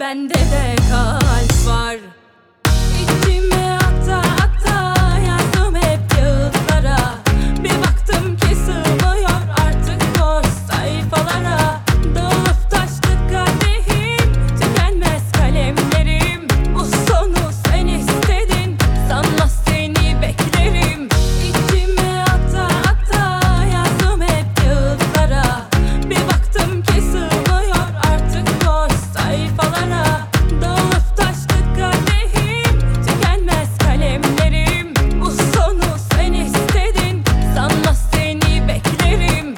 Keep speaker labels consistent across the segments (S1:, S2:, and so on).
S1: bende de kalp var. İçime ata ata yazdım hep kağıtlara. Bir baktım ki sığmıyor artık boş sayfalara. Dağılıp taştı kadehim, tükenmez kalemlerim. Bu sonu sen istedin, sanma seni beklerim. İçime ata ata yazdım hep kağıtlara. Bir baktım ki sığmıyor artık boş sayfalara. Dağılıp taştı kadehim, tükenmez kalemlerim. Bu sonu sen istedin, sanma seni beklerim.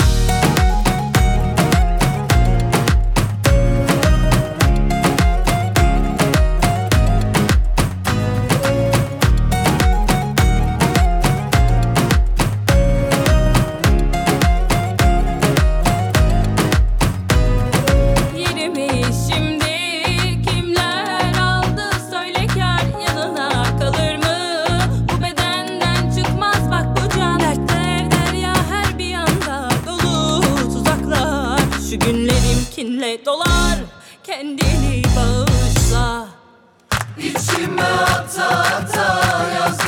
S1: Yerimi şimdi kimler aldı söyle, kâr yanına kalır mı? Bu bedenden çıkmaz bak bu can. Dertler derya her bir yanda dolu tuzaklar. Şu günlerim kinle dolar, kendini bağışla.
S2: İçime ata ata yaz